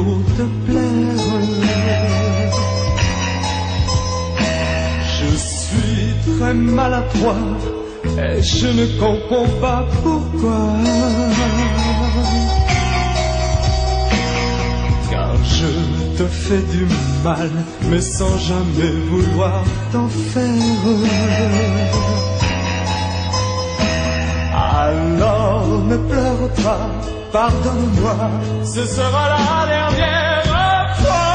pour te plaire. Je suis très maladroit et je ne comprends pas pourquoi. Car je te fais du mal, mais sans jamais vouloir t'en faire. Alors ne pleure pas, pardonne-moi, ce sera la dernière fois.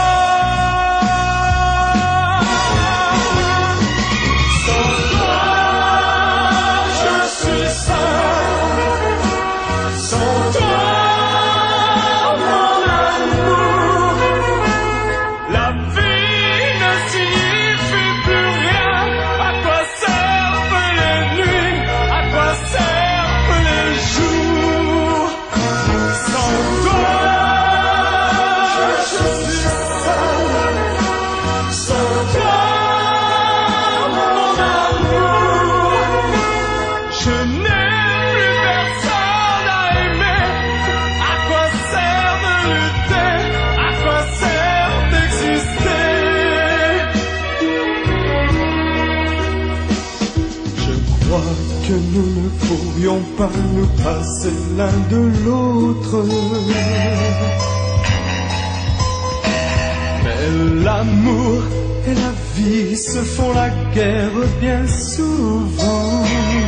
Sans toi, je suis seul. Sans toi, mon amour, la vie ne signifie plus rien. À quoi servent les nuits? À quoi servent les jours? Sans toi, je suis seul. Sans toi, mon amour, je n'ai plus personne à aimer. À quoi sert de lutter? À quoi sert d'exister? Je crois que nous ne pourrions pas nous passer l'un de l'autre. Mais l'amour et la vie se font la guerre bien souvent.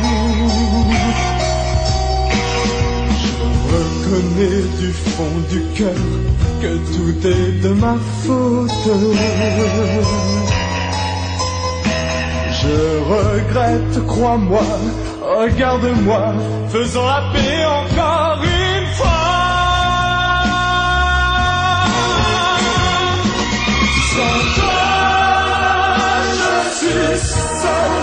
Je reconnais du fond du cœur que tout est de ma faute. Je regrette, crois-moi, regarde-moi, faisons la paix encore une fois. Sans toi, je suis seul.